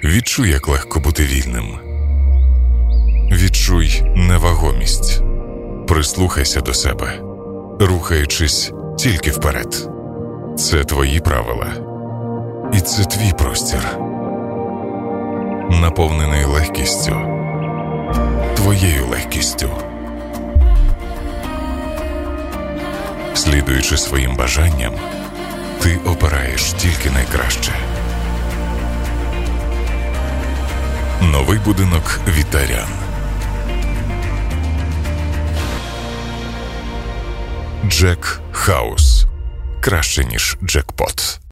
Відчуй, як легко бути вільним. Відчуй невагомість. Прислухайся до себе, рухаючись тільки вперед. Це твої правила. І це твій простір. Наповнений легкістю. Твоєю легкістю. Слідуючи своїм бажанням, ти обираєш тільки найкраще. Новий будинок Вітарян. Джек Хаус. Краще, ніж джекпот.